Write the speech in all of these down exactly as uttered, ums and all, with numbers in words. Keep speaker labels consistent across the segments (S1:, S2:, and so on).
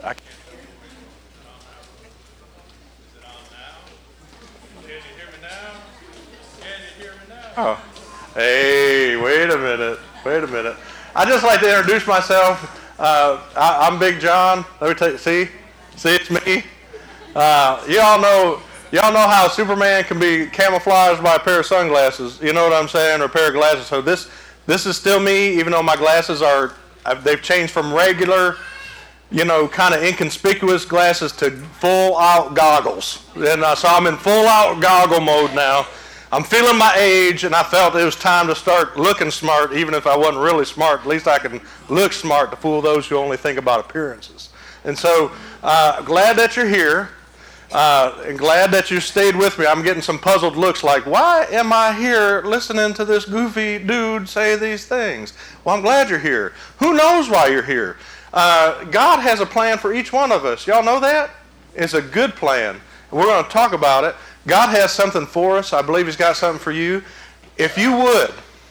S1: I can't. Can you hear me now? Can you hear me now? Oh. Hey, wait a minute. Wait a minute. I'd just like to introduce myself. Uh, I, I'm Big John. Let me tell you, see? See, it's me. Uh, you all know, y'all know how Superman can be camouflaged by a pair of sunglasses. You know what I'm saying? Or a pair of glasses. So this, this is still me, even though my glasses are, they've changed from regular, you know, kind of inconspicuous glasses to full-out goggles. And uh, so I'm in full-out goggle mode now. I'm feeling my age, and I felt it was time to start looking smart, even if I wasn't really smart. At least I can look smart to fool those who only think about appearances. And so, uh, glad that you're here, uh, and glad that you stayed with me. I'm getting some puzzled looks like, why am I here listening to this goofy dude say these things? Well, I'm glad you're here. Who knows why you're here? Uh, God has a plan for each one of us. Y'all know that? It's a good plan. And we're going to talk about it. God has something for us. I believe He's got something for you. If you would,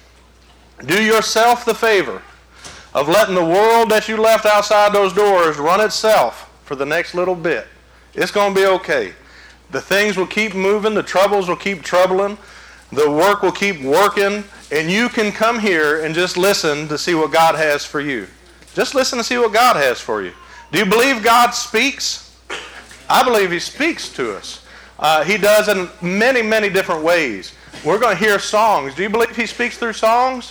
S1: do yourself the favor of letting the world that you left outside those doors run itself for the next little bit. It's going to be okay. The things will keep moving. The troubles will keep troubling. The work will keep working. And you can come here and just listen to see what God has for you. Just listen to see what God has for you. Do you believe God speaks? I believe He speaks to us. Uh, he does in many, many different ways. We're going to hear songs. Do you believe He speaks through songs?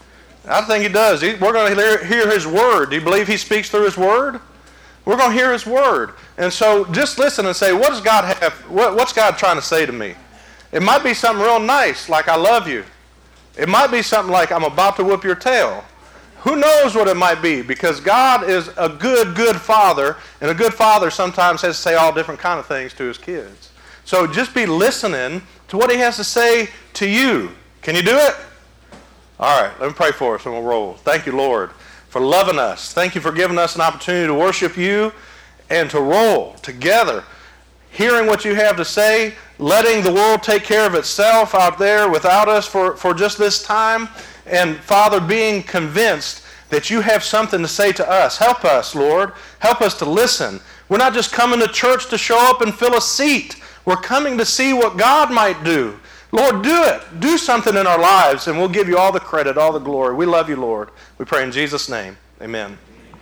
S1: I think He does. He, we're going to hear, hear His Word. Do you believe He speaks through His Word? We're going to hear His Word. And so just listen and say, what does God have? What, what's God trying to say to me? It might be something real nice, like I love you. It might be something like I'm about to whoop your tail. Who knows what it might be? Because God is a good, good Father, and a good Father sometimes has to say all different kind of things to His kids. So just be listening to what He has to say to you. Can you do it? All right, let me pray for us and we'll roll. Thank you, Lord, for loving us. Thank you for giving us an opportunity to worship you and to roll together, hearing what you have to say, letting the world take care of itself out there without us for, for just this time. And, Father, being convinced that you have something to say to us. Help us, Lord. Help us to listen. We're not just coming to church to show up and fill a seat. We're coming to see what God might do. Lord, do it. Do something in our lives, and we'll give you all the credit, all the glory. We love you, Lord. We pray in Jesus' name. Amen.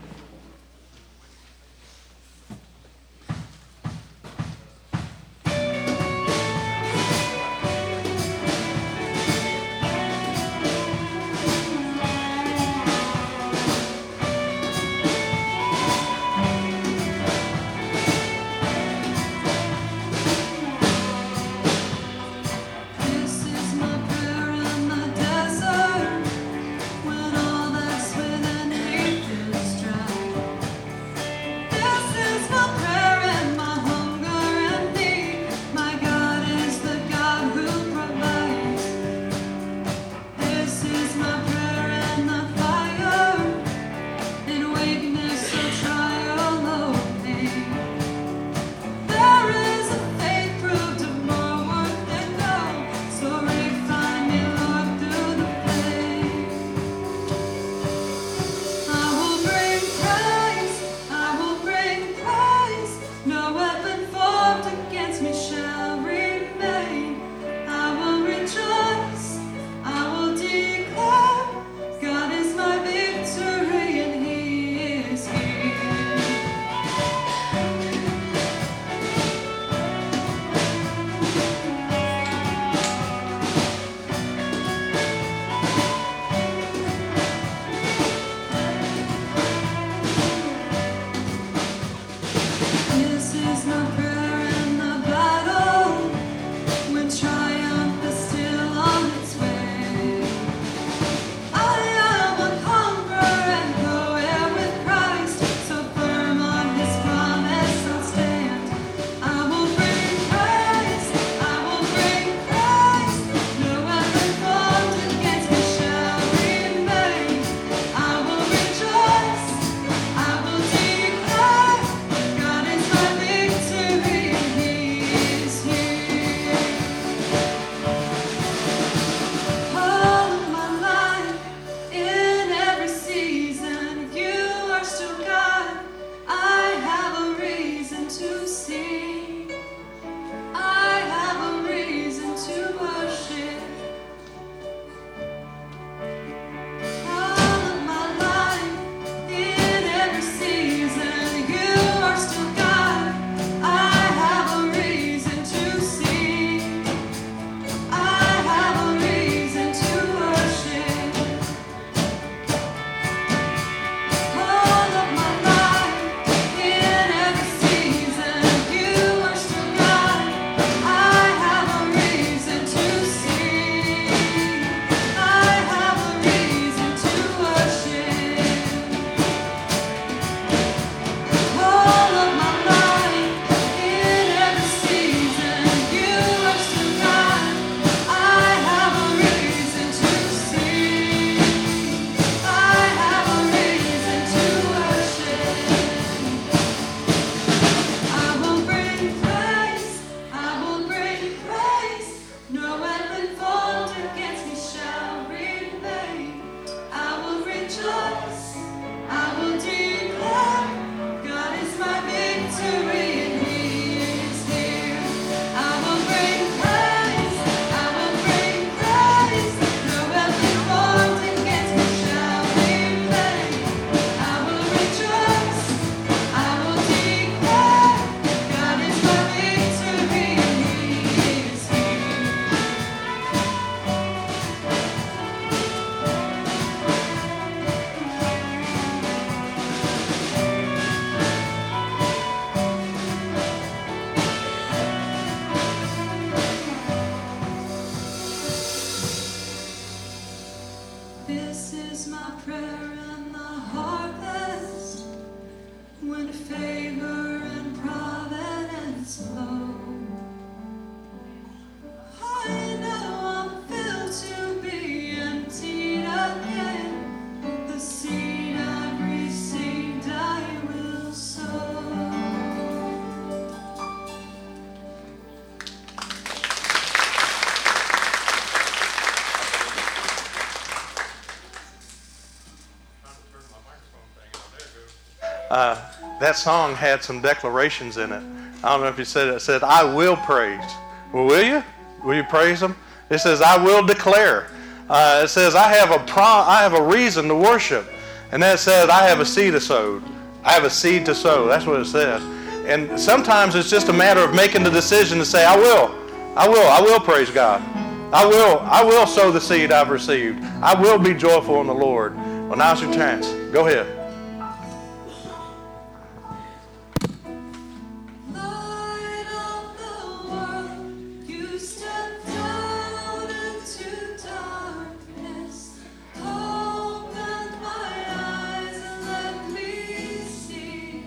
S2: When all that's within me feels dry. Victory prayer and the harvest, when favor and providence flow. I know I'm filled to be emptied again. The seed I've received I will sow.
S1: Uh, that song had some declarations in it. I don't know if you said it. It said, I will praise. Well, will you? Will you praise him? It says, I will declare. Uh, it says, I have a pro- I have a reason to worship. And then it says, I have a seed to sow. I have a seed to sow. That's what it says. And sometimes it's just a matter of making the decision to say, I will. I will. I will praise God. I will. I will sow the seed I've received. I will be joyful in the Lord. Well, now's your chance. Go ahead.
S2: Light of the world, you stepped down into darkness. Open my eyes and let me see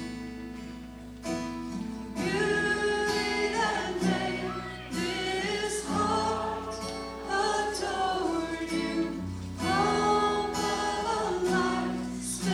S2: beauty that made this heart adore you. Hope of a life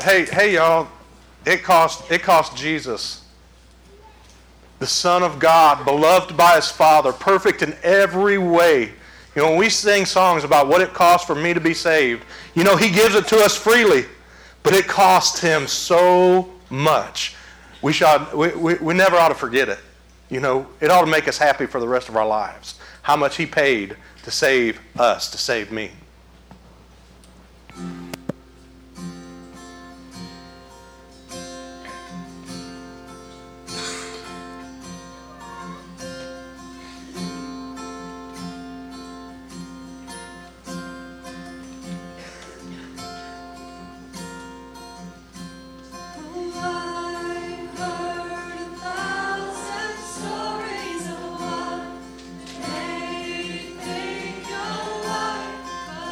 S1: hey, hey, y'all, it cost, it cost Jesus, the Son of God, beloved by his Father, perfect in every way. You know, when we sing songs about what it costs for me to be saved, you know, he gives it to us freely, but it cost him so much. We, should, we, we, we never ought to forget it. You know, it ought to make us happy for the rest of our lives, how much he paid to save us, to save me.
S2: I've heard a thousand stories of what they think you're like,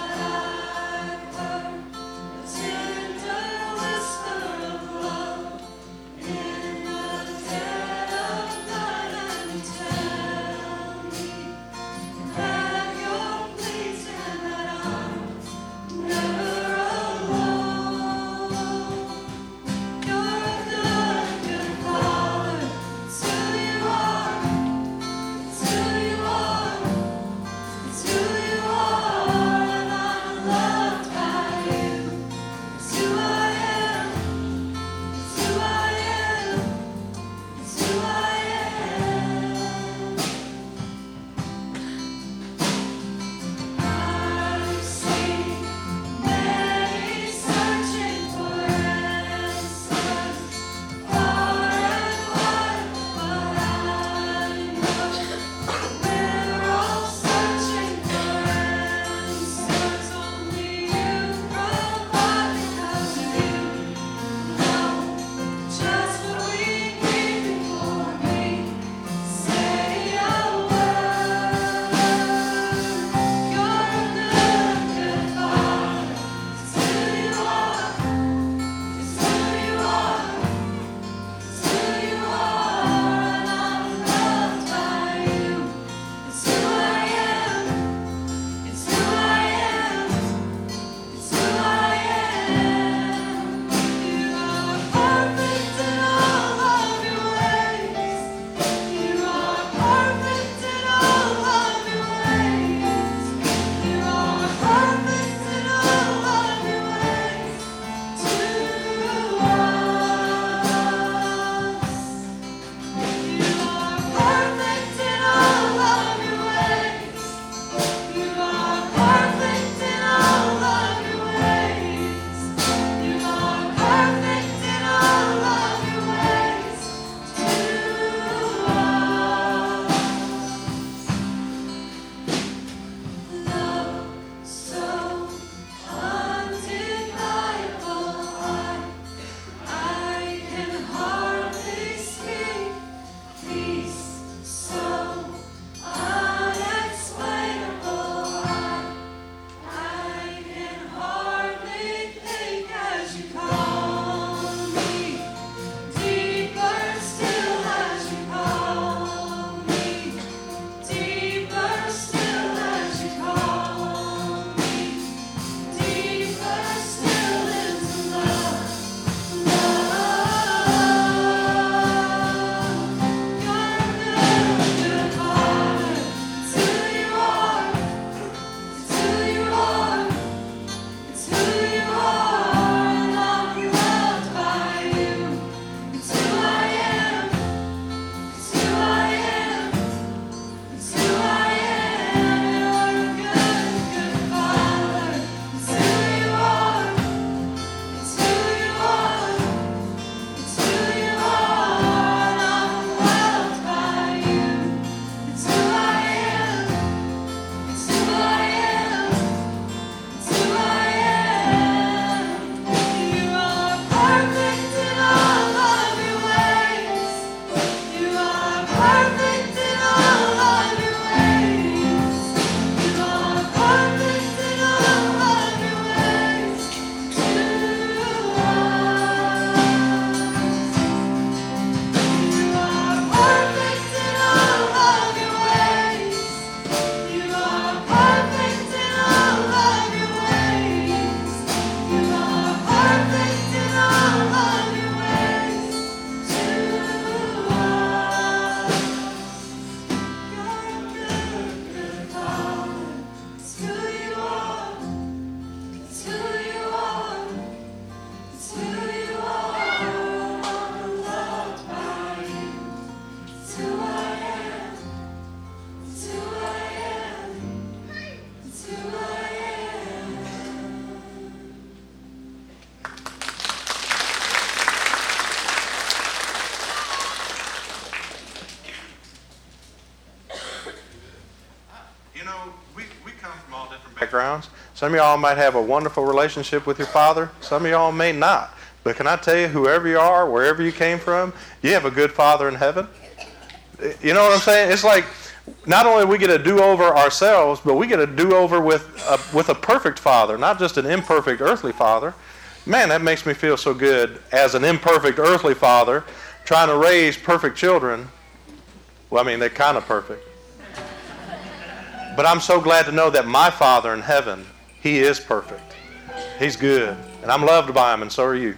S1: backgrounds. Some of y'all might have a wonderful relationship with your father. Some of y'all may not. But can I tell you, whoever you are, wherever you came from, you have a good father in heaven. You know what I'm saying? It's like not only we get a do-over ourselves, but we get a do-over with a, with a perfect father, not just an imperfect earthly father. Man, that makes me feel so good as an imperfect earthly father trying to raise perfect children. Well, I mean, they're kind of perfect. But I'm so glad to know that my Father in heaven, He is perfect. He's good. And I'm loved by Him, and so are you.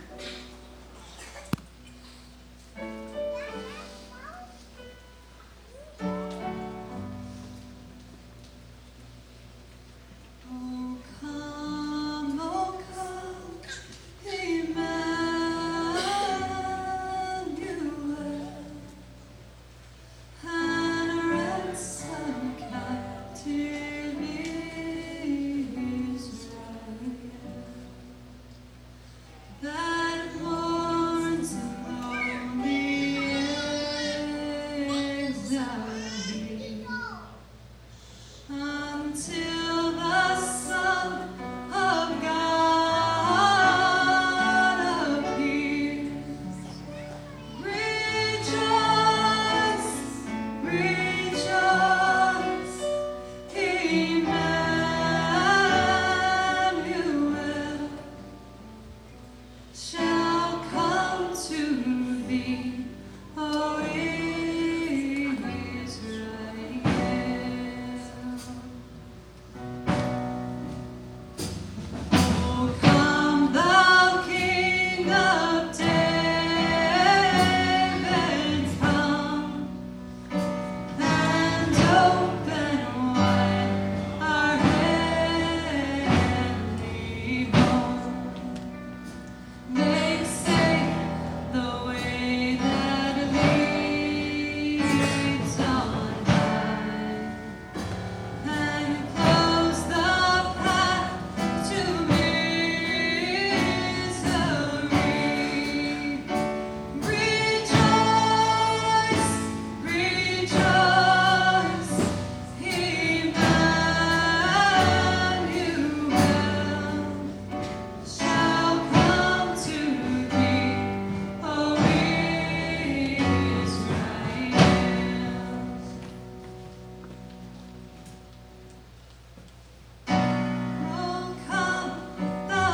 S2: Oh, come, oh, come, Emmanuel, and ransom captive Israel, that mourns in lonely exile until the Son of God appears. Rejoice, rejoice, Emmanuel shall come to thee, O Israel. Oh, come, thou King of David, come and open wide our heavenly home. Make safe the way that leads on high, and close the path to misery. Rejoice, rejoice, Emmanuel shall come to thee, O Israel. Oh, come, the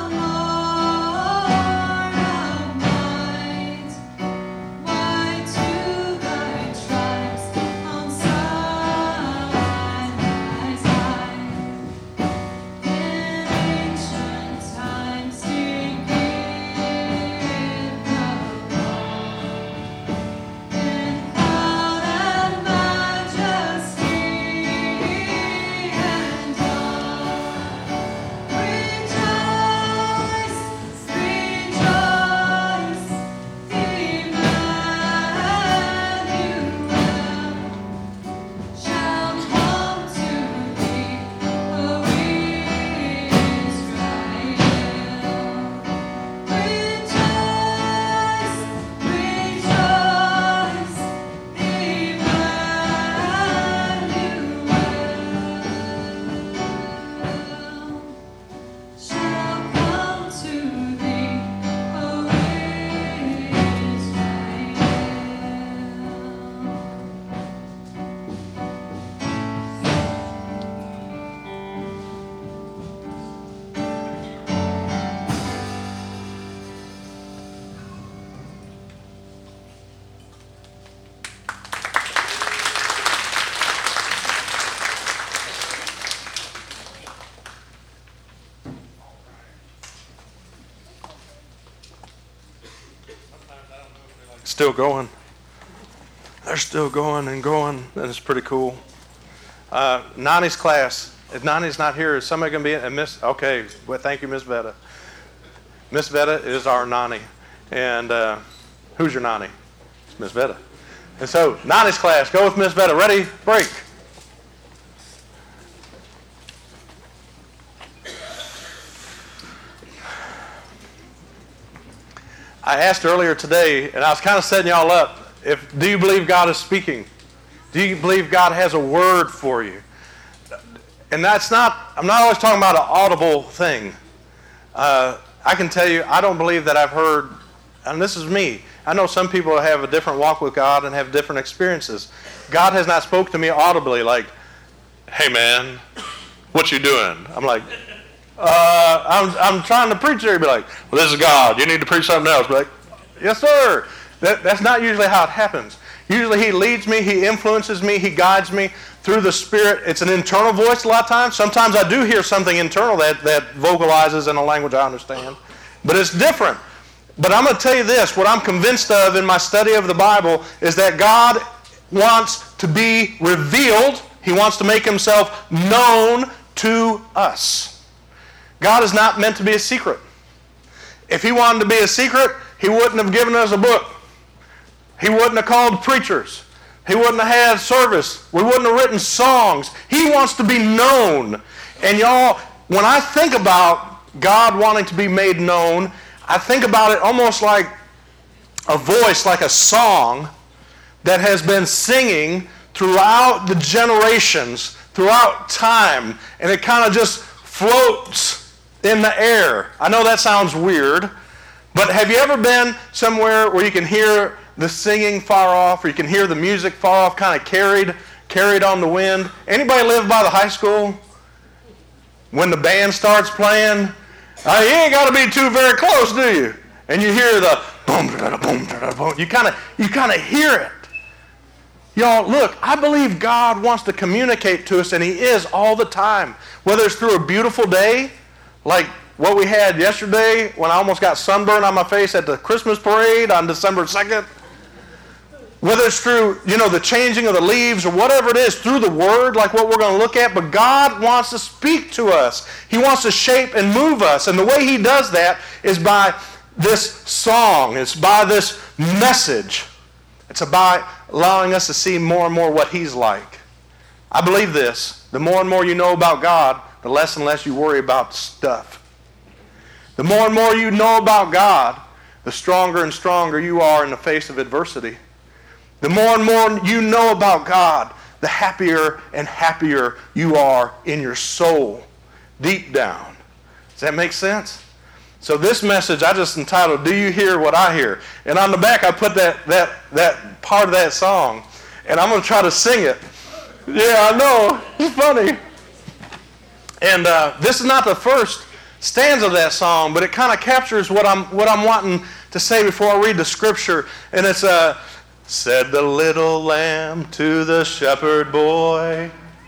S2: Lord of might, why to thy tribes on Sinai's high, in ancient times did give the law, in cloud and majesty and awe. Rejoice, rejoice, Emmanuel shall come to thee, O Israel. Rejoice, rejoice, Emmanuel shall come to thee, O Israel.
S1: Still going. They're still going and going. And it's pretty cool. Uh, Nani's class. If Nani's not here, is somebody going to be in? And Miss, okay, well, thank you, Miss Vetta. Miss Vetta is our Nani. And uh, who's your Nani? It's Miss Vetta. And so, Nani's class, go with Miss Vetta. Ready? Break. I asked earlier today, and I was kind of setting y'all up, if do you believe God is speaking? Do you believe God has a word for you? And that's not, I'm not always talking about an audible thing. Uh, I can tell you, I don't believe that I've heard, and this is me. I know some people have a different walk with God and have different experiences. God has not spoke to me audibly like, hey man, what you doing? I'm like, uh, I'm, I'm trying to preach here. He'd be like, well, this is God. You need to preach something else. Be like, yes, sir. That, that's not usually how it happens. Usually he leads me, he influences me, he guides me through the Spirit. It's an internal voice a lot of times. Sometimes I do hear something internal that, that vocalizes in a language I understand. But it's different. But I'm going to tell you this, what I'm convinced of in my study of the Bible is that God wants to be revealed. He wants to make himself known to us. God is not meant to be a secret. If he wanted to be a secret, he wouldn't have given us a book. He wouldn't have called preachers. He wouldn't have had service. We wouldn't have written songs. He wants to be known. And y'all, when I think about God wanting to be made known, I think about it almost like a voice, like a song that has been singing throughout the generations, throughout time, and it kind of just floats in the air. I know that sounds weird, but have you ever been somewhere where you can hear the singing far off, or you can hear the music far off, kind of carried, carried on the wind? Anybody live by the high school? When the band starts playing, uh, you ain't got to be too very close, do you? And you hear the boom, da, da, boom, da, da, boom. You kind of, you kind of hear it. Y'all, look, I believe God wants to communicate to us, and he is all the time. Whether it's through a beautiful day, like what we had yesterday when I almost got sunburned on my face at the Christmas parade on December second. Whether it's through, you know, the changing of the leaves or whatever it is, through the Word, like what we're going to look at. But God wants to speak to us. He wants to shape and move us. And the way he does that is by this song. It's by this message. It's by allowing us to see more and more what he's like. I believe this. The more and more you know about God, the less and less you worry about stuff. The more and more you know about God, the stronger and stronger you are in the face of adversity. The more and more you know about God, the happier and happier you are in your soul, deep down. Does that make sense? So this message I just entitled, Do You Hear What I Hear? And on the back I put that that that part of that song, and I'm going to try to sing it. Yeah, I know. It's funny. And uh, this is not the first stanza of that song, but it kind of captures what I'm what I'm wanting to say before I read the scripture. And it's uh, said the little lamb to the shepherd boy,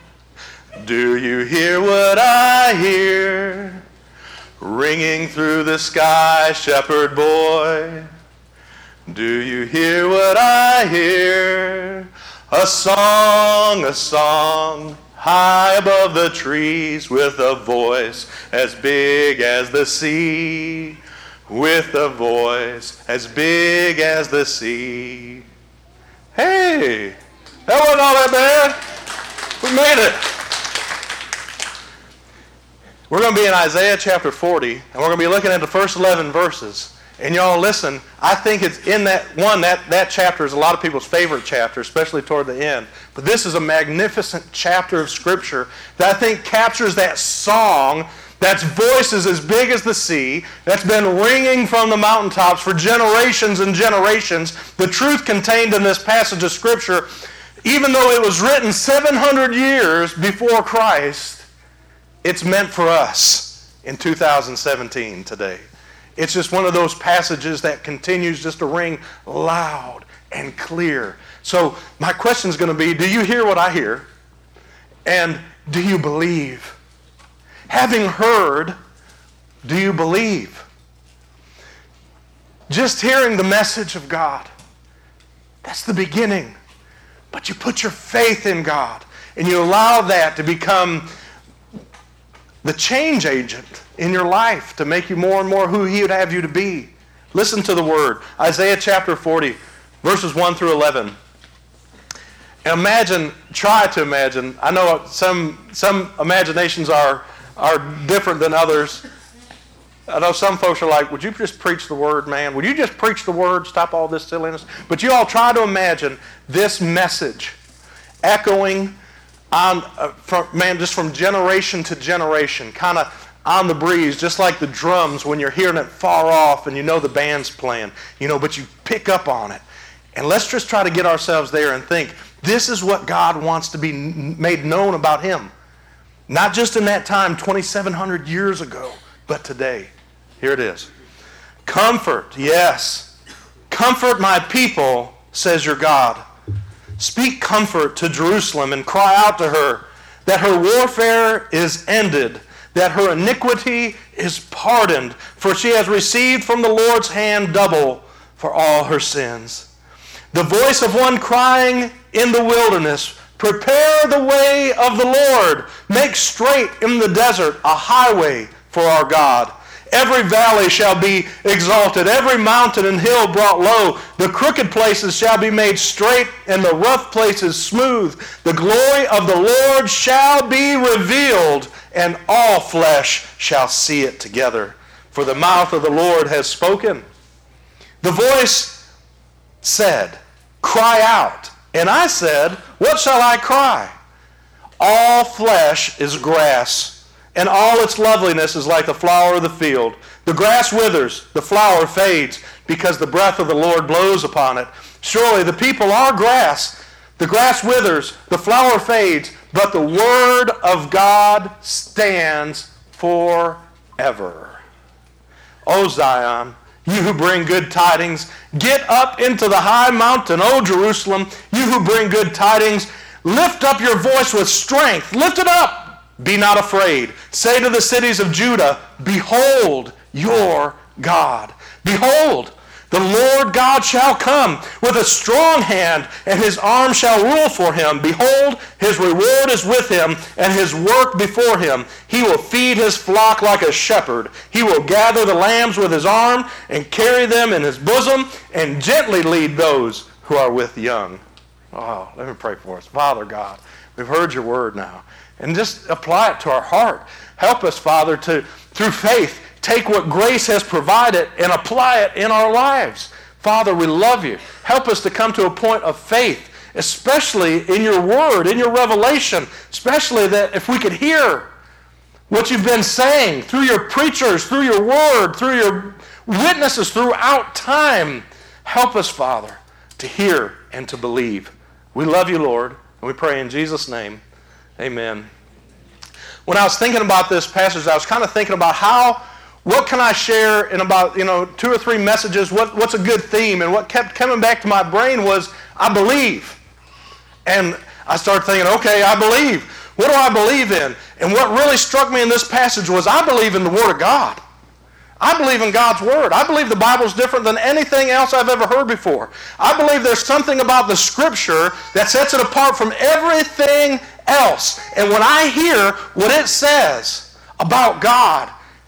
S1: do you hear what I hear? Ringing through the sky, shepherd boy, do you hear what I hear? A song, a song, high above the trees, with a voice as big as the sea, with a voice as big as the sea. Hey, that wasn't all that bad. We made it. We're going to be in Isaiah chapter forty, and we're going to be looking at the first eleven verses. And y'all listen, I think it's in that one, that, that chapter is a lot of people's favorite chapter, especially toward the end. But this is a magnificent chapter of Scripture that I think captures that song that's voices as big as the sea, that's been ringing from the mountaintops for generations and generations. The truth contained in this passage of Scripture, even though it was written seven hundred years before Christ, it's meant for us in two thousand seventeen today. It's just one of those passages that continues just to ring loud and clear. So my question is going to be, do you hear what I hear? And do you believe? Having heard, do you believe? Just hearing the message of God, that's the beginning. But you put your faith in God, and you allow that to become the change agent in your life to make you more and more who he would have you to be. Listen to the word. Isaiah chapter forty, verses one through eleven. And imagine, try to imagine, I know some some imaginations are, are different than others. I know some folks are like, would you just preach the word, man? Would you just preach the word, stop all this silliness? But you all try to imagine this message echoing on, uh, from, man, just from generation to generation, kind of on the breeze, just like the drums when you're hearing it far off and you know the band's playing, you know, but you pick up on it. And let's just try to get ourselves there and think, this is what God wants to be made known about him. Not just in that time, twenty-seven hundred years ago, but today. Here it is. Comfort, yes. Comfort my people, says your God. Speak comfort to Jerusalem and cry out to her that her warfare is ended, that her iniquity is pardoned, for she has received from the Lord's hand double for all her sins. The voice of one crying in the wilderness, prepare the way of the Lord, make straight in the desert a highway for our God. Every valley shall be exalted, every mountain and hill brought low. The crooked places shall be made straight, and the rough places smooth. The glory of the Lord shall be revealed, and all flesh shall see it together. For the mouth of the Lord has spoken. The voice said, cry out. And I said, what shall I cry? All flesh is grass, and all its loveliness is like the flower of the field. The grass withers, the flower fades, because the breath of the Lord blows upon it. Surely the people are grass. The grass withers, the flower fades, but the word of God stands forever. O Zion, you who bring good tidings, get up into the high mountain. O Jerusalem, you who bring good tidings, lift up your voice with strength. Lift it up. Be not afraid. Say to the cities of Judah, behold your God. Behold, the Lord God shall come with a strong hand, and his arm shall rule for him. Behold, his reward is with him, and his work before him. He will feed his flock like a shepherd. He will gather the lambs with his arm, and carry them in his bosom, and gently lead those who are with young. Oh, let me pray for us. Father God, we've heard your word now, and just apply it to our heart. Help us, Father, to, through faith, take what grace has provided and apply it in our lives. Father, we love you. Help us to come to a point of faith, especially in your word, in your revelation, especially that if we could hear what you've been saying through your preachers, through your word, through your witnesses throughout time. Help us, Father, to hear and to believe. We love you, Lord, and we pray in Jesus' name. Amen. When I was thinking about this passage, I was kind of thinking about how what can I share in about, you know, two or three messages? What, what's a good theme? And what kept coming back to my brain was, I believe. And I started thinking, okay, I believe. What do I believe in? And what really struck me in this passage was, I believe in the Word of God. I believe in God's Word. I believe the Bible's different than anything else I've ever heard before. I believe there's something about the Scripture that sets it apart from everything else. And when I hear what it says about God,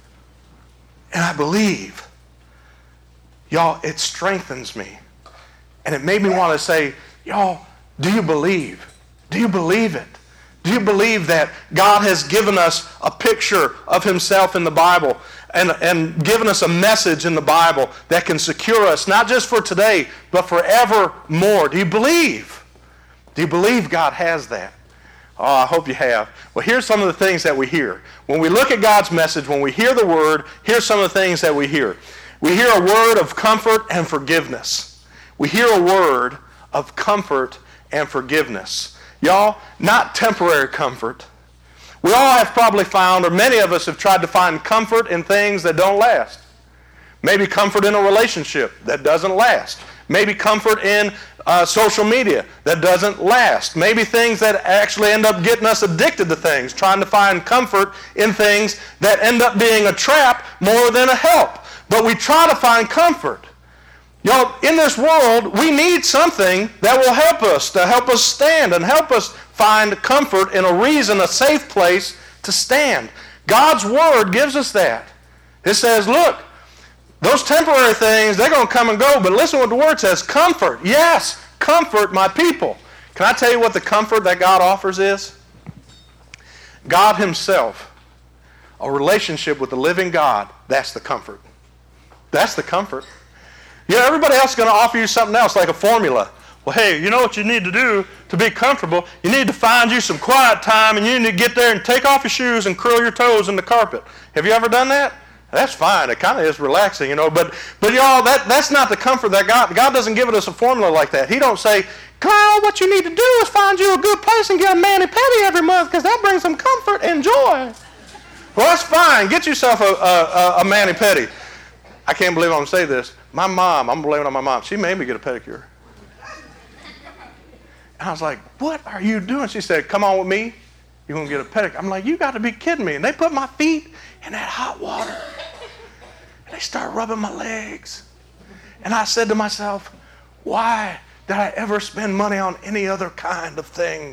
S1: and I believe, y'all, it strengthens me. And it made me want to say, y'all, do you believe? Do you believe it? Do you believe that God has given us a picture of himself in the Bible and, and given us a message in the Bible that can secure us, not just for today, but forevermore? Do you believe? Do you believe God has that? Oh, I hope you have. Well, here's some of the things that we hear. When we look at God's message, when we hear the word, here's some of the things that we hear. We hear a word of comfort and forgiveness. We hear a word of comfort and forgiveness. Y'all, not temporary comfort. We all have probably found, or many of us have tried to find comfort in things that don't last. Maybe comfort in a relationship that doesn't last. Maybe comfort in uh, social media that doesn't last. Maybe things that actually end up getting us addicted to things, trying to find comfort in things that end up being a trap more than a help. But we try to find comfort. Y'all, in this world, we need something that will help us, to help us stand and help us find comfort in a reason, a safe place to stand. God's Word gives us that. It says, look, those temporary things, they're going to come and go, but listen what the Word says, comfort. Yes, comfort my people. Can I tell you what the comfort that God offers is? God himself, a relationship with the living God, that's the comfort. That's the comfort. You know, everybody else is going to offer you something else, like a formula. Well, hey, you know what you need to do to be comfortable? You need to find you some quiet time, and you need to get there and take off your shoes and curl your toes in the carpet. Have you ever done that? That's fine. It kind of is relaxing, you know. But, but y'all, that, that's not the comfort that God, God doesn't give us a formula like that. He don't say, girl, what you need to do is find you a good place and get a mani-pedi every month because that brings some comfort and joy. Well, that's fine. Get yourself a, a, a mani-pedi. I can't believe I'm going to say this. My mom, I'm blaming it on my mom. She made me get a pedicure. And I was like, what are you doing? She said, come on with me. You're going to get a pedicure. I'm like, you got to be kidding me. And they put my feet in that hot water. And they start rubbing my legs. And I said to myself, why did I ever spend money on any other kind of thing?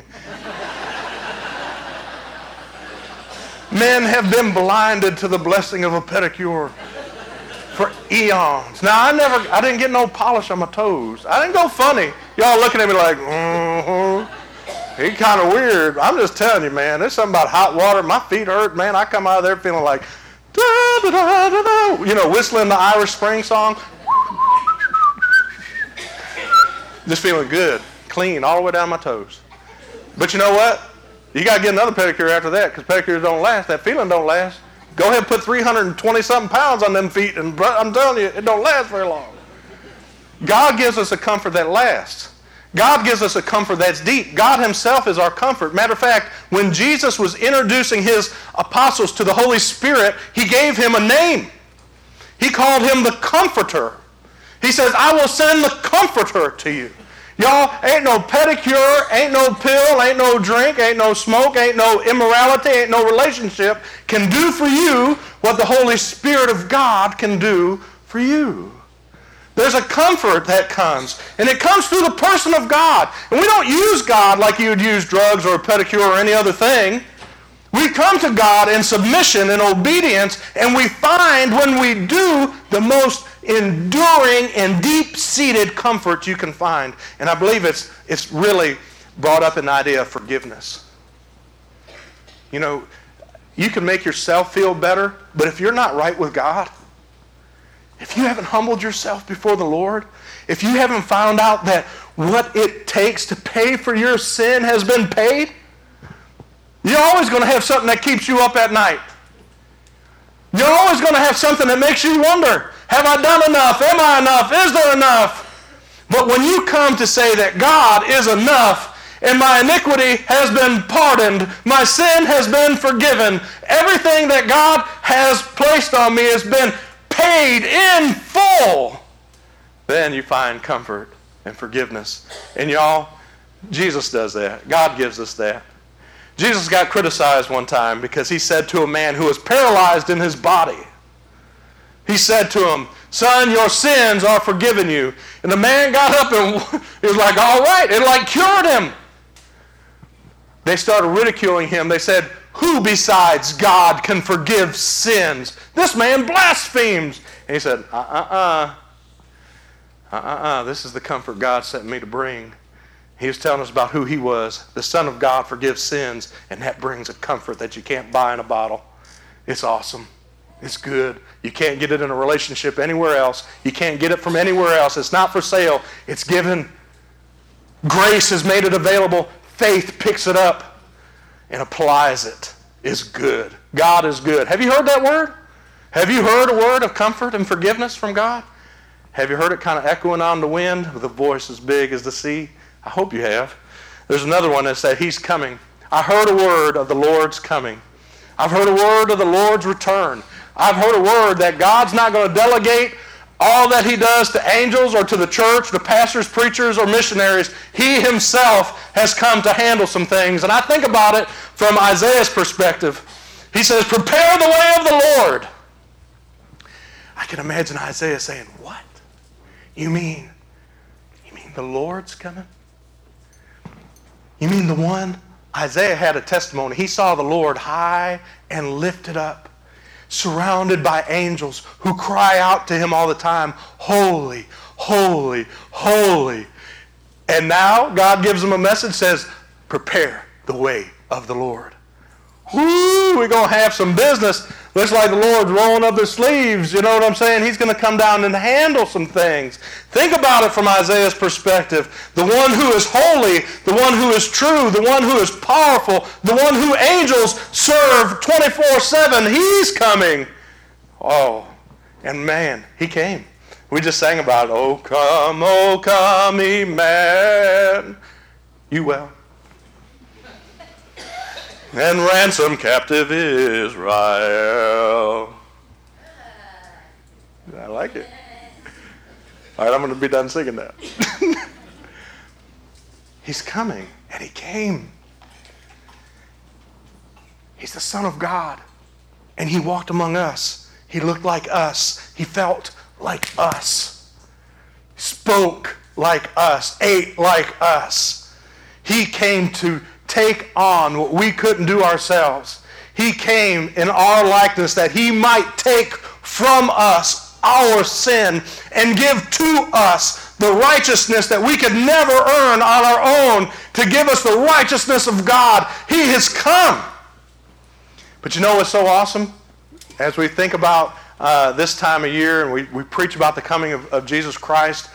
S1: Men have been blinded to the blessing of a pedicure for eons. Now, I never, I didn't get no polish on my toes. I didn't go funny. Y'all looking at me like, mm-hmm. He kind of weird. I'm just telling you, man, there's something about hot water. My feet hurt, man. I come out of there feeling like, da, da, da, da, da. You know, whistling the Irish Spring song. Just feeling good, clean, all the way down my toes. But you know what? You got to get another pedicure after that because pedicures don't last. That feeling don't last. Go ahead and put three hundred twenty something pounds on them feet, and I'm telling you, it don't last very long. God gives us a comfort that lasts. God gives us a comfort that's deep. God himself is our comfort. Matter of fact, when Jesus was introducing his apostles to the Holy Spirit, he gave him a name. He called him the Comforter. He says, I will send the Comforter to you. Y'all, ain't no pedicure, ain't no pill, ain't no drink, ain't no smoke, ain't no immorality, ain't no relationship can do for you what the Holy Spirit of God can do for you. There's a comfort that comes, and it comes through the person of God. And we don't use God like you would use drugs or a pedicure or any other thing. We come to God in submission and obedience, and we find when we do the most enduring and deep-seated comfort you can find. And I believe it's it's really brought up an idea of forgiveness. You know, you can make yourself feel better, but if you're not right with God, if you haven't humbled yourself before the Lord, if you haven't found out that what it takes to pay for your sin has been paid, you're always going to have something that keeps you up at night. You're always going to have something that makes you wonder, have I done enough? Am I enough? Is there enough? But when you come to say that God is enough, and my iniquity has been pardoned, my sin has been forgiven, everything that God has placed on me has been paid in full, then you find comfort and forgiveness. And y'all, Jesus does that. God gives us that. Jesus got criticized one time because he said to a man who was paralyzed in his body, he said to him, son, your sins are forgiven you. And the man got up and he was like, all right. It like cured him. They started ridiculing him. They said, who besides God can forgive sins? This man blasphemes. And he said, uh-uh-uh. Uh-uh-uh. This is the comfort God sent me to bring. He was telling us about who he was. The Son of God forgives sins, and that brings a comfort that you can't buy in a bottle. It's awesome. It's good. You can't get it in a relationship anywhere else. You can't get it from anywhere else. It's not for sale. It's given. Grace has made it available. Faith picks it up and applies it. It's good. God is good. Have you heard that word? Have you heard a word of comfort and forgiveness from God? Have you heard it kind of echoing on the wind with a voice as big as the sea? I hope you have. There's another one that said, he's coming. I heard a word of the Lord's coming. I've heard a word of the Lord's return. I've heard a word that God's not going to delegate all that he does to angels or to the church, to pastors, preachers, or missionaries. He himself has come to handle some things. And I think about it from Isaiah's perspective. He says, prepare the way of the Lord. I can imagine Isaiah saying, what? You mean, you mean the Lord's coming? You mean the one? Isaiah had a testimony. He saw the Lord high and lifted up, surrounded by angels who cry out to him all the time, holy, holy, holy. And now God gives him a message, says, prepare the way of the Lord. Woo, we're going to have some business. Looks like the Lord's rolling up his sleeves. You know what I'm saying? He's going to come down and handle some things. Think about it from Isaiah's perspective. The one who is holy, the one who is true, the one who is powerful, the one who angels serve twenty-four seven, he's coming. Oh, and man, he came. We just sang about, oh come, oh come, Emmanuel. You well. And ransom captive Israel. I like it. All right, I'm going to be done singing that. He's coming, and he came. He's the Son of God, and he walked among us. He looked like us. He felt like us. Spoke like us. Ate like us. He came to take on what we couldn't do ourselves. He came in our likeness that he might take from us our sin and give to us the righteousness that we could never earn on our own, to give us the righteousness of God. He has come. But you know what's so awesome? As we think about uh, this time of year and we, we preach about the coming of, of Jesus Christ,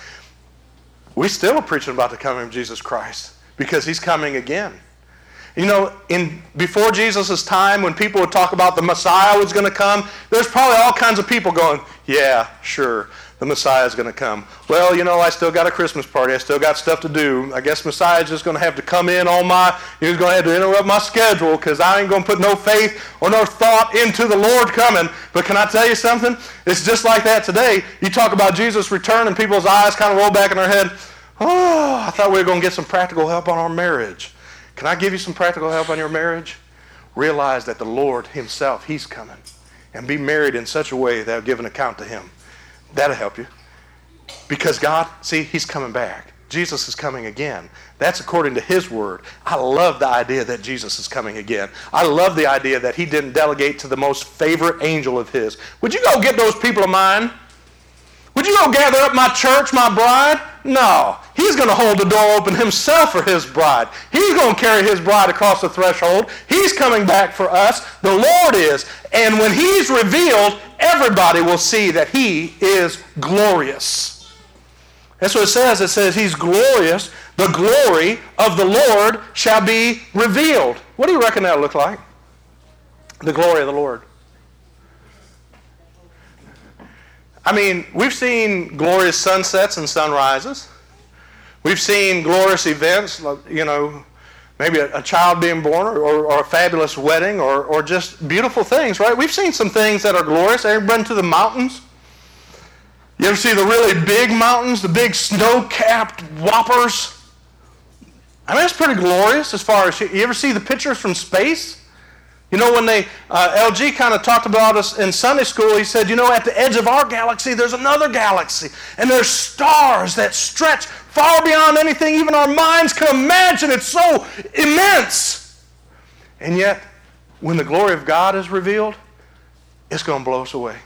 S1: we still are preaching about the coming of Jesus Christ because he's coming again. You know, in before Jesus' time, when people would talk about the Messiah was going to come, there's probably all kinds of people going, yeah, sure, the Messiah is going to come. Well, you know, I still got a Christmas party. I still got stuff to do. I guess Messiah is just going to have to come in on my, he's going to have to interrupt my schedule because I ain't going to put no faith or no thought into the Lord coming. But can I tell you something? It's just like that today. You talk about Jesus' return and people's eyes kind of roll back in their head. Oh, I thought we were going to get some practical help on our marriage. Can I give you some practical help on your marriage? Realize that the Lord himself, he's coming. And be married in such a way that will give an account to him. That'll help you. Because God, see, he's coming back. Jesus is coming again. That's according to his word. I love the idea that Jesus is coming again. I love the idea that he didn't delegate to the most favorite angel of his. Would you go get those people of mine? Would you go gather up my church, my bride? No. He's going to hold the door open himself for his bride. He's going to carry his bride across the threshold. He's coming back for us. The Lord is. And when he's revealed, everybody will see that he is glorious. That's what it says. It says he's glorious. The glory of the Lord shall be revealed. What do you reckon that'll look like? The glory of the Lord. I mean, we've seen glorious sunsets and sunrises. We've seen glorious events, you know, maybe a, a child being born or, or, or a fabulous wedding or, or just beautiful things, right? We've seen some things that are glorious. Ever been to the mountains? You ever see the really big mountains, the big snow-capped whoppers? I mean, it's pretty glorious as far as, you ever see the pictures from space? You know, when they, uh, L G kind of talked about us in Sunday school, he said, you know, at the edge of our galaxy, there's another galaxy. And there's stars that stretch far beyond anything even our minds can imagine. It's so immense. And yet, when the glory of God is revealed, it's going to blow us away.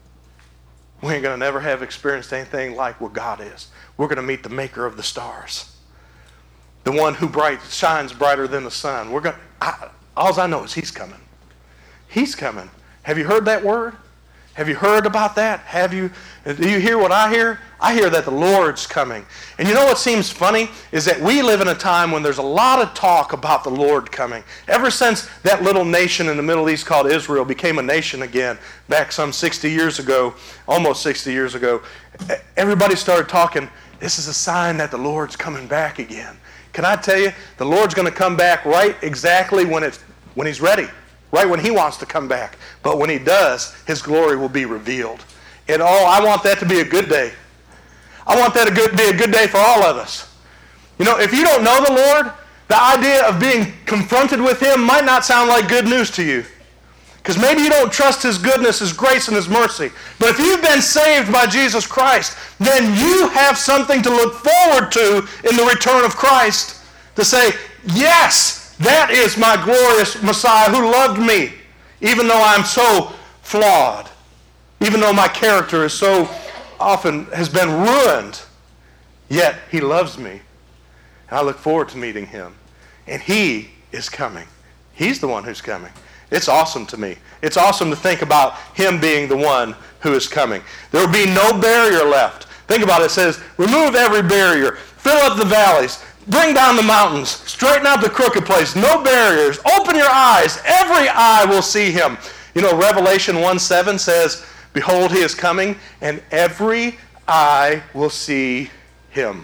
S1: We ain't going to never have experienced anything like what God is. We're going to meet the maker of the stars. The one who bright shines brighter than the sun. We're going to... All I know is he's coming. He's coming. Have you heard that word? Have you heard about that? Have you? Do you hear what I hear? I hear that the Lord's coming. And you know what seems funny is that we live in a time when there's a lot of talk about the Lord coming. Ever since that little nation in the Middle East called Israel became a nation again, back some sixty years ago, almost sixty years ago, everybody started talking, this is a sign that the Lord's coming back again. Can I tell you, the Lord's going to come back right exactly when it's when he's ready, right when he wants to come back. But when he does, his glory will be revealed. And oh, I want that to be a good day. I want that to be a good day for all of us. You know, if you don't know the Lord, the idea of being confronted with him might not sound like good news to you. Because maybe you don't trust his goodness, his grace, and his mercy. But if you've been saved by Jesus Christ, then you have something to look forward to in the return of Christ. To say, yes, that is my glorious Messiah who loved me, even though I'm so flawed, even though my character is so often has been ruined, yet he loves me. And I look forward to meeting him. And he is coming. He's the one who's coming. It's awesome to me. It's awesome to think about him being the one who is coming. There will be no barrier left. Think about it. It says, remove every barrier, fill up the valleys, bring down the mountains, straighten out the crooked place, no barriers, open your eyes, every eye will see him. You know, Revelation one seven says, behold, he is coming, and every eye will see him.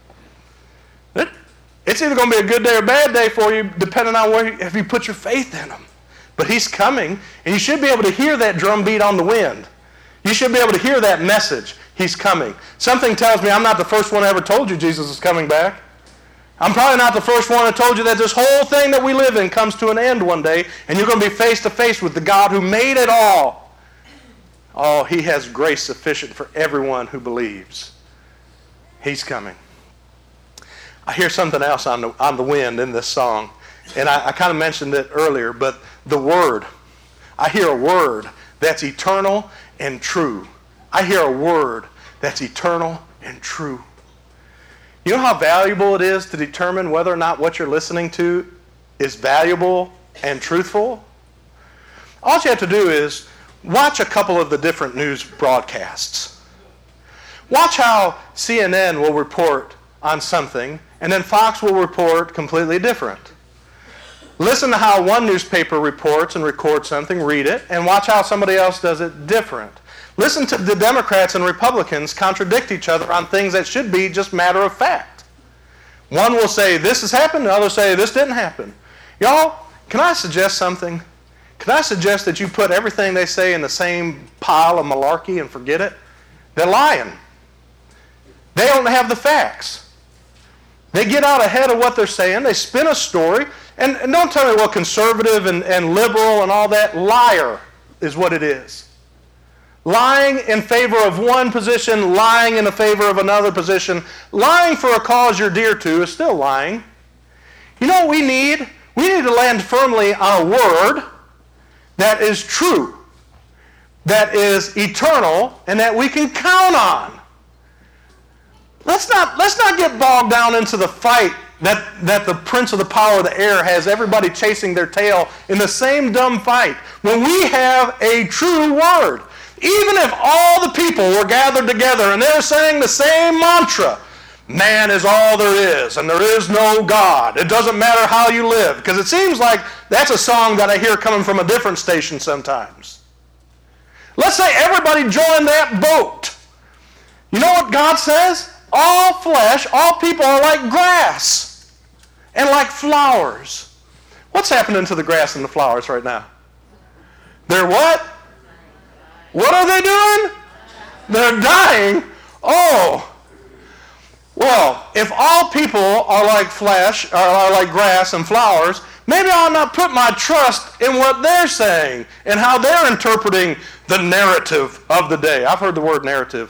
S1: It, it's either going to be a good day or a bad day for you, depending on where you, if you put your faith in him. But he's coming, and you should be able to hear that drum beat on the wind. You should be able to hear that message. He's coming. Something tells me I'm not the first one who ever told you Jesus is coming back. I'm probably not the first one who told you that this whole thing that we live in comes to an end one day, and you're going to be face to face with the God who made it all. Oh, he has grace sufficient for everyone who believes. He's coming. I hear something else on the, on the wind in this song, and I, I kind of mentioned it earlier, but the word. I hear a word that's eternal and true. I hear a word that's eternal and true. You know how valuable it is to determine whether or not what you're listening to is valuable and truthful? All you have to do is watch a couple of the different news broadcasts. Watch how C N N will report on something, and then Fox will report completely different. Listen to how one newspaper reports and records something, read it, and watch how somebody else does it different. Listen to the Democrats and Republicans contradict each other on things that should be just matter of fact. One will say this has happened, the other will say this didn't happen. Y'all, can I suggest something? Can I suggest that you put everything they say in the same pile of malarkey and forget it? They're lying. They don't have the facts. They get out ahead of what they're saying. They spin a story. And, and don't tell me, well, conservative and, and liberal and all that. Liar is what it is. Lying in favor of one position, lying in favor of another position, lying for a cause you're dear to is still lying. You know what we need? We need to land firmly on a word that is true, that is eternal, and that we can count on. Let's not, let's not get bogged down into the fight that, that the prince of the power of the air has everybody chasing their tail in the same dumb fight when we have a true word. Even if all the people were gathered together and they're saying the same mantra, man is all there is and there is no God. It doesn't matter how you live. Because it seems like that's a song that I hear coming from a different station sometimes. Let's say everybody joined that boat. You know what God says? All flesh, all people are like grass and like flowers. What's happening to the grass and the flowers right now? They're what? What are they doing? They're dying. Oh. Well, if all people are like flesh, or are like grass and flowers, maybe I'll not put my trust in what they're saying and how they're interpreting the narrative of the day. I've heard the word narrative.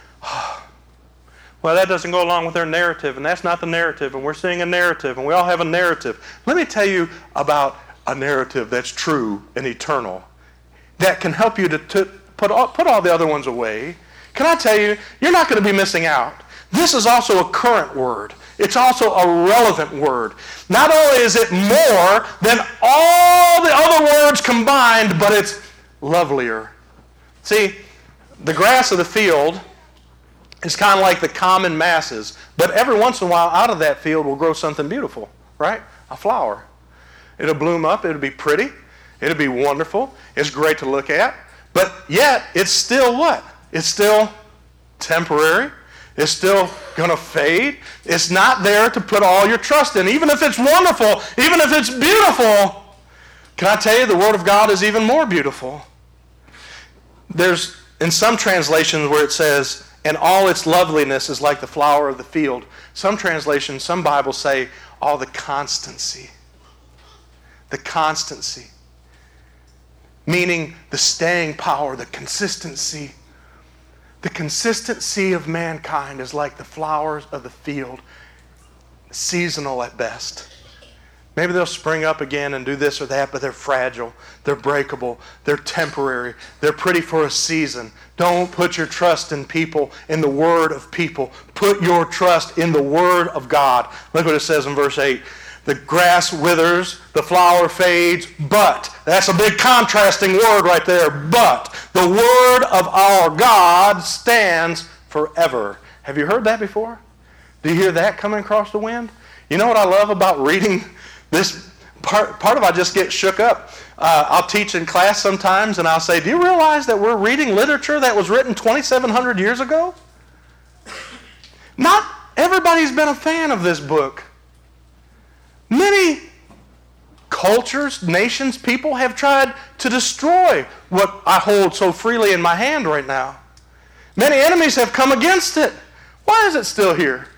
S1: Well, that doesn't go along with their narrative, and that's not the narrative, and we're seeing a narrative, and we all have a narrative. Let me tell you about a narrative that's true and eternal, that can help you to, to put, all, put all the other ones away. Can I tell you, you're not going to be missing out. This is also a current word. It's also a relevant word. Not only is it more than all the other words combined, but it's lovelier. See, the grass of the field is kind of like the common masses, but every once in a while out of that field will grow something beautiful, right? A flower. It'll bloom up. It'll be pretty. It'll be wonderful. It's great to look at. But yet, it's still what? It's still temporary. It's still going to fade. It's not there to put all your trust in. Even if it's wonderful, even if it's beautiful, can I tell you the Word of God is even more beautiful? There's, in some translations where it says, and all its loveliness is like the flower of the field. Some translations, some Bibles say, all the constancy. The constancy. Meaning the staying power, the consistency. The consistency of mankind is like the flowers of the field, seasonal at best. Maybe they'll spring up again and do this or that, but they're fragile, they're breakable, they're temporary, they're pretty for a season. Don't put your trust in people, in the word of people. Put your trust in the word of God. Look what it says in verse eight. The grass withers, the flower fades, but, that's a big contrasting word right there, but the word of our God stands forever. Have you heard that before? Do you hear that coming across the wind? You know what I love about reading this part? Part of it, I just get shook up. Uh, I'll teach in class sometimes, and I'll say, do you realize that we're reading literature that was written twenty-seven hundred years ago? Not everybody's been a fan of this book. Many cultures, nations, people have tried to destroy what I hold so freely in my hand right now. Many enemies have come against it. Why is it still here?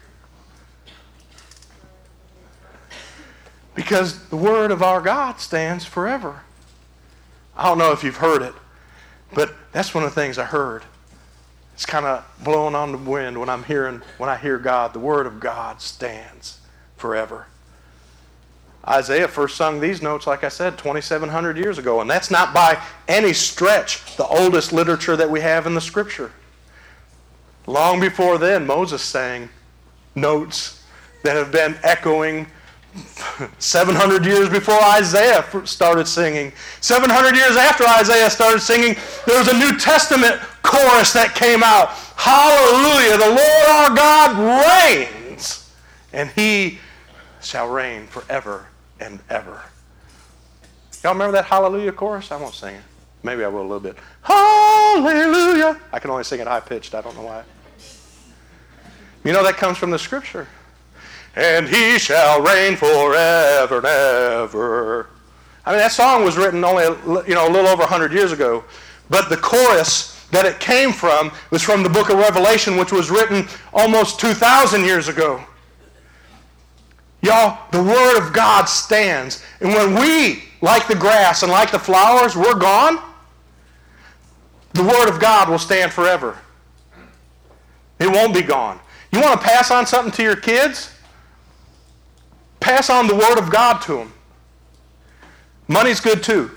S1: Because the word of our God stands forever. I don't know if you've heard it, but that's one of the things I heard. It's kind of blowing on the wind when I'm hearing, when I hear God. The word of God stands forever. Isaiah first sung these notes, like I said, twenty-seven hundred years ago, and that's not by any stretch the oldest literature that we have in the Scripture. Long before then, Moses sang notes that have been echoing seven hundred years before Isaiah started singing. seven hundred years after Isaiah started singing, there was a New Testament chorus that came out. Hallelujah, the Lord our God reigns, and he shall reign forever and ever. Y'all remember that hallelujah chorus? I won't sing it. Maybe I will a little bit. Hallelujah. I can only sing it high-pitched. I don't know why. You know that comes from the Scripture. And he shall reign forever and ever. I mean, that song was written only, you know, a little over one hundred years ago. But the chorus that it came from was from the book of Revelation, which was written almost two thousand years ago. Y'all, the Word of God stands. And when we, like the grass and like the flowers, we're gone, the Word of God will stand forever. It won't be gone. You want to pass on something to your kids? Pass on the Word of God to them. Money's good too.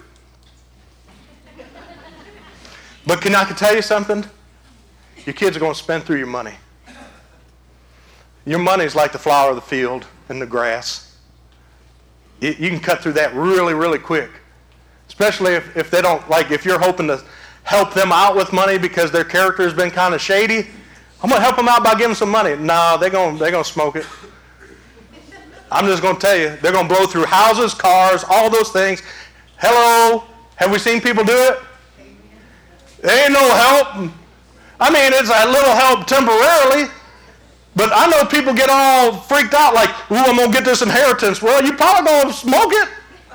S1: But can I tell you something? Your kids are going to spend through your money. Your money's like the flower of the field and the grass. You, you can cut through that really, really quick. Especially if, if they don't, like if you're hoping to help them out with money because their character has been kind of shady. I'm going to help them out by giving them some money. No, they're going they're going to smoke it. I'm just going to tell you, they're going to blow through houses, cars, all those things. Hello, have we seen people do it? There ain't no help. I mean, it's a little help temporarily, but I know people get all freaked out like, ooh, I'm going to get this inheritance. Well, you probably going to smoke it.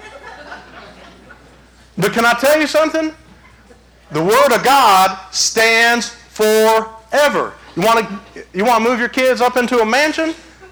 S1: But can I tell you something? The Word of God stands forever. You want to you want to move your kids up into a mansion?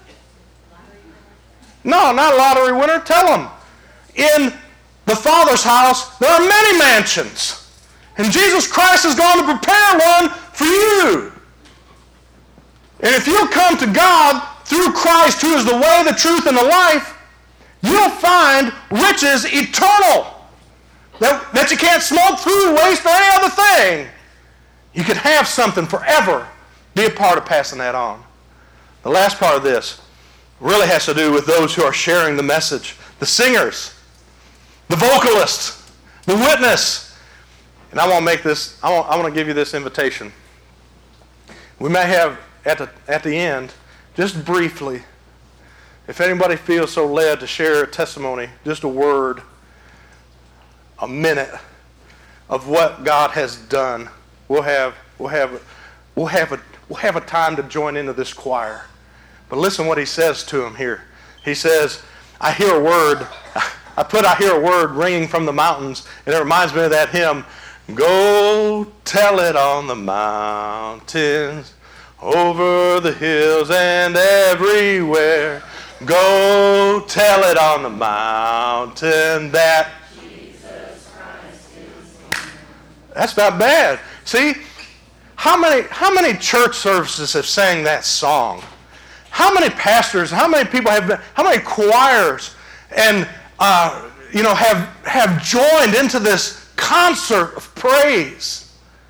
S1: No, not a lottery winner. Tell them. In the Father's house, there are many mansions. And Jesus Christ is going to prepare one for you. And if you'll come to God through Christ, who is the way, the truth, and the life, you'll find riches eternal that, that you can't smoke, food, waste, or any other thing. You can have something forever. Be a part of passing that on. The last part of this really has to do with those who are sharing the message. The singers, the vocalists, the witness. And I want to make this, I want, I want to give you this invitation. We may have at the, at the end, just briefly, if anybody feels so led to share a testimony, just a word, a minute of what God has done, we'll have, we'll have, we'll have a, we'll have a time to join into this choir. But listen what he says to him here. He says, I hear a word, I put I hear a word ringing from the mountains, and it reminds me of that hymn, go tell it on the mountains, over the hills and everywhere. Go tell it on the mountain that Jesus Christ is. That's not bad. See, how many how many church services have sang that song? How many pastors, how many people have been, how many choirs and uh, you know have have joined into this concert of praise?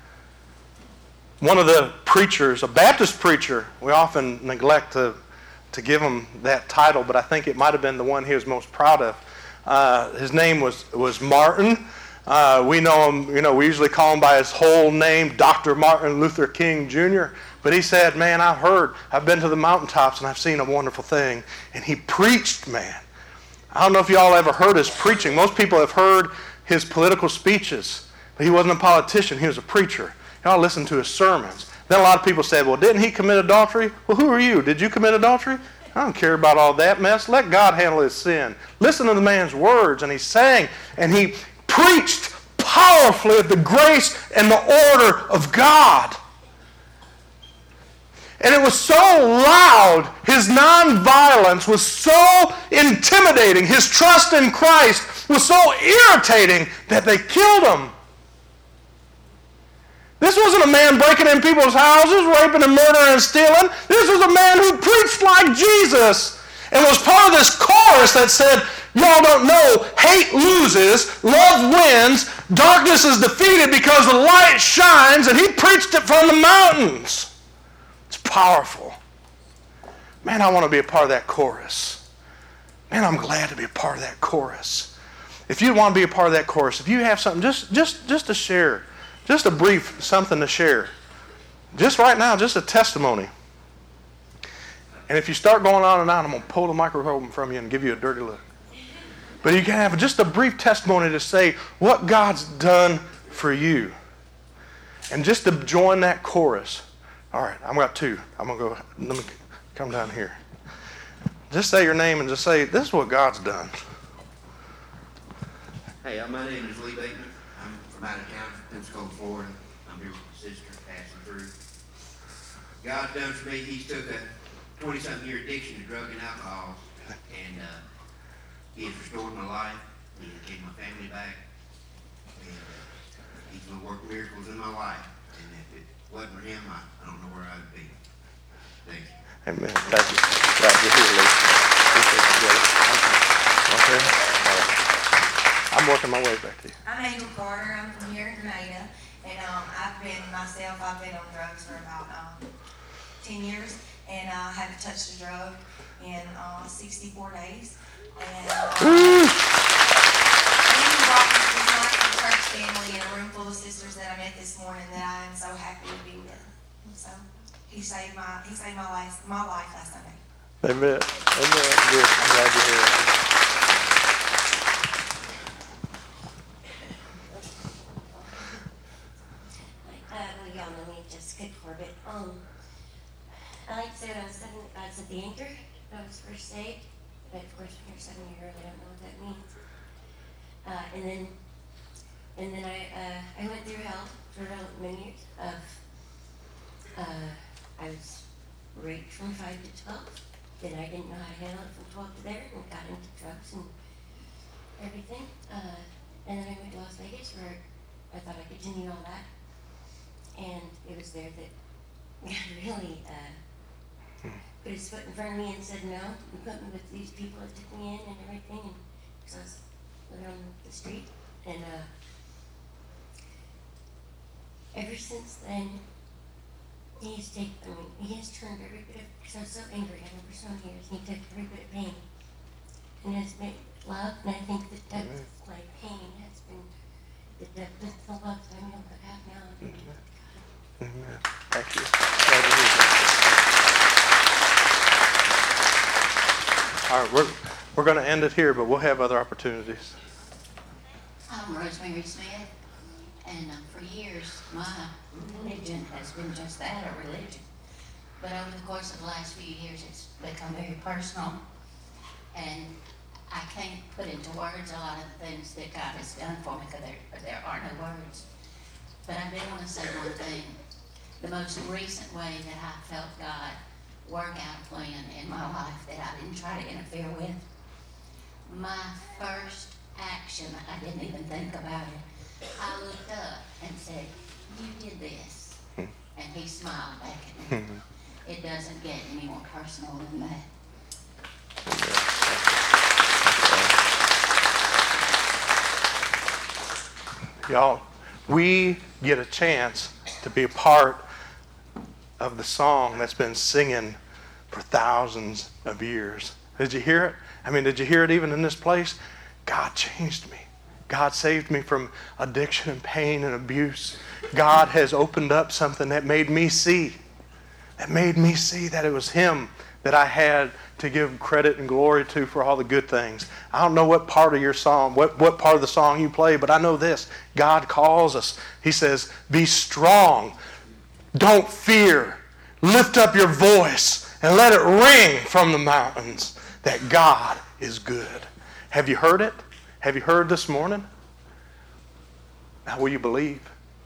S1: One of the preachers, a Baptist preacher, we often neglect to to give him that title, but I think it might have been the one he was most proud of. Uh, his name was, was Martin. Uh, we know him, you know, we usually call him by his whole name, Doctor Martin Luther King Junior But he said, man, I've heard, I've been to the mountaintops and I've seen a wonderful thing. And he preached, man. I don't know if y'all ever heard his preaching. Most people have heard his political speeches, but he wasn't a politician, he was a preacher. Y'all listen to his sermons. Then a lot of people said, well, didn't he commit adultery? Well, who are you? Did you commit adultery? I don't care about all that mess. Let God handle his sin. Listen to the man's words. And he sang and he preached powerfully of the grace and the order of God. And it was so loud, his nonviolence was so intimidating, his trust in Christ was so irritating that they killed him. This wasn't a man breaking in people's houses, raping and murdering and stealing. This was a man who preached like Jesus and was part of this chorus that said, y'all don't know, hate loses, love wins, darkness is defeated because the light shines, and he preached it from the mountains. It's powerful. Man, I want to be a part of that chorus. Man, I'm glad to be a part of that chorus. If you want to be a part of that chorus, if you have something just, just, just to share, just a brief something to share. Just right now, just a testimony. And if you start going on and on, I'm going to pull the microphone from you and give you a dirty look. But you can have just a brief testimony to say what God's done for you. And just to join that chorus. All right, I've got two. I'm going to go, let me come down here. Just say your name and just say, this is what God's done.
S3: Hey, uh, my name is Lee Bateman. I'm from out of town, Pensacola, Florida. I'm here with my sister, passing through. God's done for me, he's took a twenty-something year addiction to drug and alcohol, and uh, he has restored my life. He has given my family back. And uh, he's going to work miracles in my life. And if it wasn't for him, I, I don't know where I'd be. Thank you.
S1: Amen. Thank you. Glad you're here, Lee. Okay. All right. I'm working my way back to you.
S4: I'm Angel Carter. I'm from here in Grenada, and um, I've been myself. I've been on drugs for about um, ten years, and I haven't touched a drug in uh, sixty-four days. And uh, he brought me this night to the church family and a room full of sisters that I met this morning that I am so happy to be with. And so he saved my he saved my life my life last Sunday.
S1: Amen. Amen. Good. I'm glad you're here.
S5: Y'all know me, Jessica Corbett. Um, I like to say when I was seven, I was at the anchor. I was first saved, but of course when you're seven years old, I don't know what that means. Uh, and then, and then I, uh, I went through hell for many years. Of, uh, I was raped from five to twelve. Then I didn't know how to handle it from twelve to there, and got into drugs and everything. Uh, and then I went to Las Vegas, where I thought I could continue all that. And it was there that God really uh, put his foot in front of me and said, no, you put me with these people that took me in and everything. And because I was living on the street. And uh, ever since then, he has taken, I mean, he has turned every bit of, because I was so angry at him for so many years, and he took every bit of pain and has made love. And I think the depth of my pain has been the depth of the love that I'm able to have now.
S1: Amen. Amen. Thank you. Glad to hear that. All right, we're, we're going to end it here, but we'll have other opportunities.
S6: I'm Rosemary Smith, and uh, for years my religion has been just that, a religion. But over the course of the last few years, it's become very personal, and I can't put into words a lot of the things that God has done for me, because there, there are no words. But I do want to say one thing. The most recent way that I felt God work out a plan in my life that I didn't try to interfere with, my first action, I didn't even think about it. I looked up and said, you did this. And he smiled back at me. It doesn't get any more personal than that.
S1: Y'all, we get a chance to be a part of the song that's been singing for thousands of years. Did you hear it? I mean, did you hear it even in this place? God changed me. God saved me from addiction and pain and abuse. God has opened up something that made me see, that made me see that it was Him that I had to give credit and glory to for all the good things. I don't know what part of your song, what, what part of the song you play, but I know this. God calls us. He says, be strong. Don't fear. Lift up your voice and let it ring from the mountains that God is good. Have you heard it? Have you heard this morning? Now will you believe?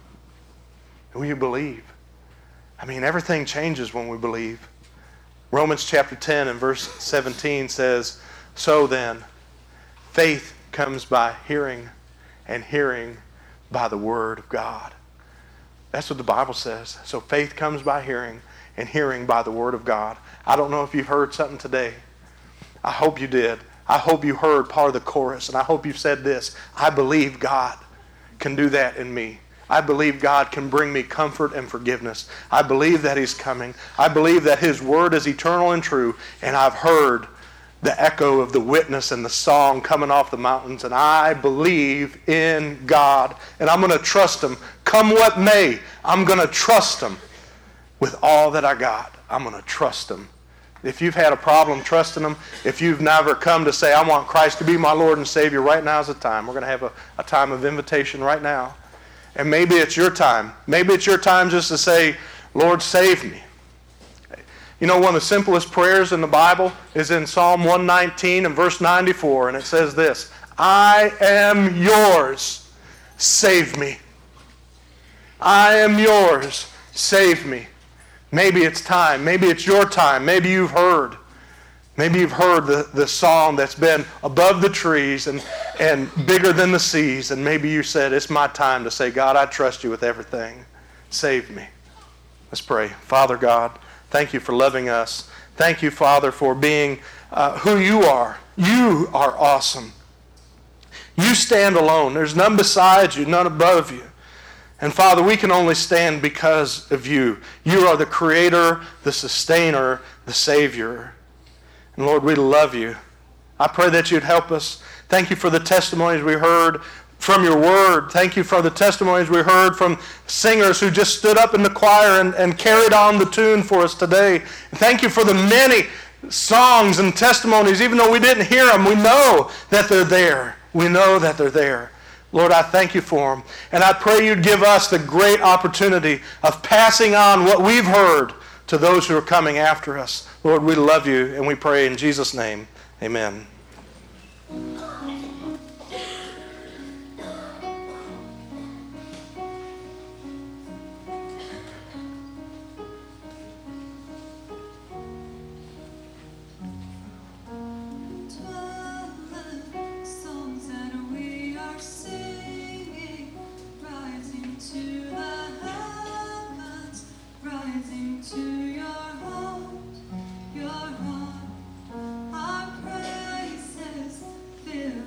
S1: Will you believe? I mean, everything changes when we believe. Romans chapter ten and verse seventeen says, so then, faith comes by hearing, and hearing by the Word of God. That's what the Bible says. So faith comes by hearing, and hearing by the Word of God. I don't know if you've heard something today. I hope you did. I hope you heard part of the chorus, and I hope you've said this. I believe God can do that in me. I believe God can bring me comfort and forgiveness. I believe that He's coming. I believe that His Word is eternal and true, and I've heard the echo of the witness and the song coming off the mountains, and I believe in God, and I'm going to trust Him. Come what may, I'm going to trust Him with all that I got. I'm going to trust Him. If you've had a problem trusting Him, if you've never come to say, I want Christ to be my Lord and Savior, right now is the time. We're going to have a, a time of invitation right now. And maybe it's your time. Maybe it's your time just to say, Lord, save me. You know, one of the simplest prayers in the Bible is in Psalm one nineteen and verse ninety-four, and it says this, I am yours, save me. I am yours, save me. Maybe it's time. Maybe it's your time. Maybe you've heard. Maybe you've heard the, the song that's been above the trees and, and bigger than the seas, and maybe you said, it's my time to say, God, I trust you with everything. Save me. Let's pray. Father God, thank you for loving us. Thank you, Father, for being uh, who you are. You are awesome. You stand alone. There's none beside you, none above you. And Father, we can only stand because of you. You are the creator, the sustainer, the savior. And Lord, we love you. I pray that you'd help us. Thank you for the testimonies we heard from your word. Thank you for the testimonies we heard from singers who just stood up in the choir and, and carried on the tune for us today. And thank you for the many songs and testimonies. Even though we didn't hear them, we know that they're there. We know that they're there. Lord, I thank you for them. And I pray you'd give us the great opportunity of passing on what we've heard to those who are coming after us. Lord, we love you, and we pray in Jesus' name. Amen.
S2: Songs that we are singing, rising to the heavens, rising to your heart, your heart. Our praises fill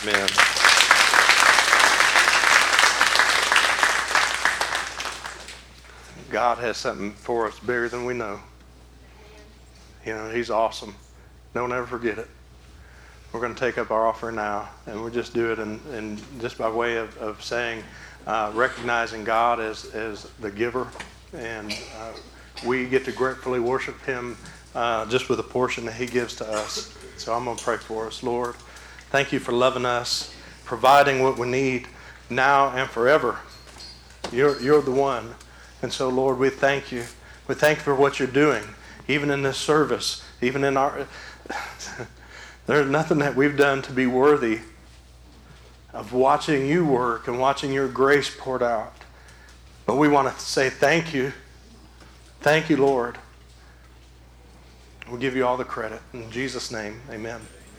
S1: Amen. God has something for us bigger than we know. You know, He's awesome. Don't ever forget it. We're going to take up our offering now, and we'll just do it in, in just by way of, of saying, uh, recognizing God as, as the giver, and uh, we get to gratefully worship Him uh, just with a portion that He gives to us. So I'm going to pray for us. Lord, thank You for loving us, providing what we need now and forever. You're, you're the one. And so, Lord, we thank You. We thank You for what You're doing, even in this service, even in our... There's nothing that we've done to be worthy of watching You work and watching Your grace poured out. But we want to say thank You. Thank You, Lord. We'll give You all the credit. In Jesus' name, amen.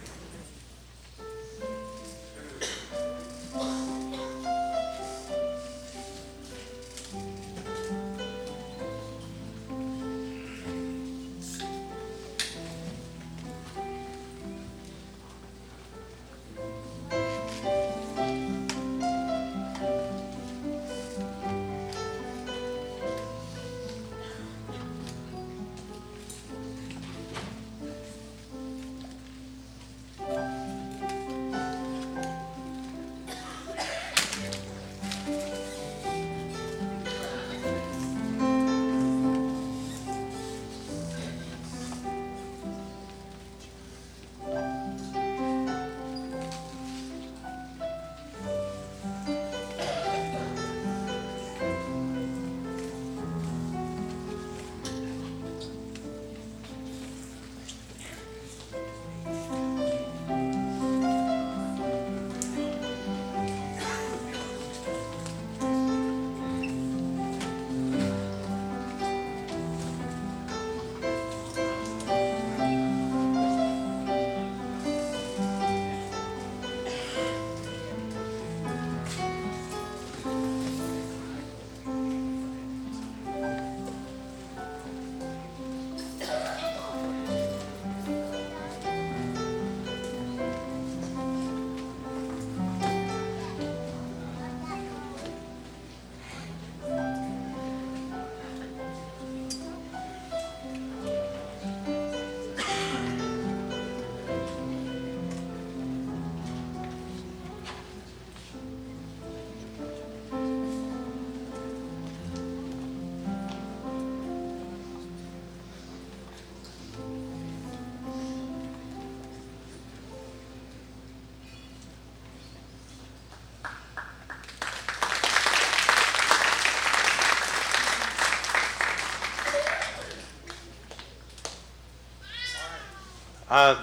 S1: Uh,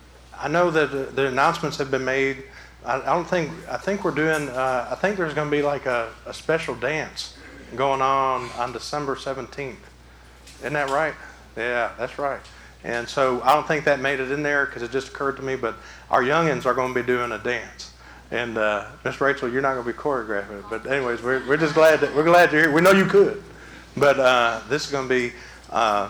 S1: I know that the, the announcements have been made. I, I don't think, I think we're doing, uh, I think there's going to be like a, a special dance going on on December seventeenth. Isn't that right? Yeah, that's right. And so I don't think that made it in there because it just occurred to me, but our youngins are going to be doing a dance. And uh, Miss Rachel, you're not going to be choreographing it. But anyways, we're, we're just glad that, we're glad you're here. We know you could. But uh, this is going to be, uh,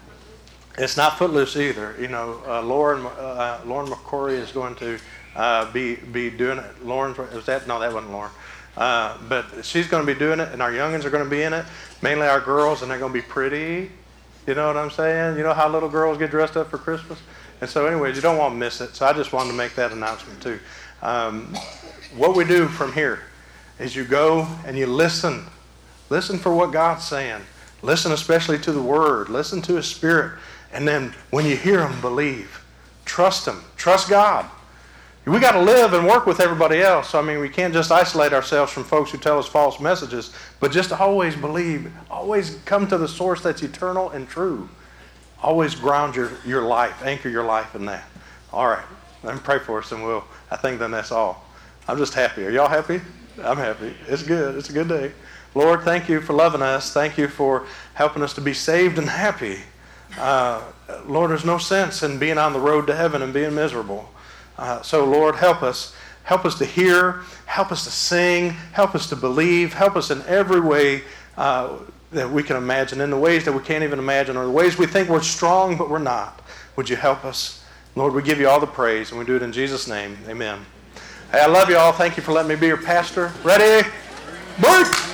S1: it's not Footloose either. You know, uh, Lauren uh, Lauren McCory is going to uh, be be doing it. Lauren's, was that? No, that wasn't Lauren. Uh, but she's going to be doing it, and our youngins are going to be in it. Mainly our girls, and they're going to be pretty. You know what I'm saying? You know how little girls get dressed up for Christmas? And so anyways, you don't want to miss it. So I just wanted to make that announcement too. Um, what we do from here is you go and you listen. Listen for what God's saying. Listen especially to the Word. Listen to His Spirit. And then when you hear Him, believe. Trust Him. Trust God. We got to live and work with everybody else. So, I mean, we can't just isolate ourselves from folks who tell us false messages, but just always believe. Always come to the source that's eternal and true. Always ground your, your life. Anchor your life in that. All right. Let me pray for us, and we'll, I think then that's all. I'm just happy. Are y'all happy? I'm happy. It's good. It's a good day. Lord, thank You for loving us. Thank You for helping us to be saved and happy. Uh, Lord, there's no sense in being on the road to heaven and being miserable. Uh, so, Lord, help us. Help us to hear. Help us to sing. Help us to believe. Help us in every way uh, that we can imagine, in the ways that we can't even imagine, or the ways we think we're strong but we're not. Would You help us? Lord, we give You all the praise, and we do it in Jesus' name. Amen. Hey, I love you all. Thank you for letting me be your pastor. Ready? Break!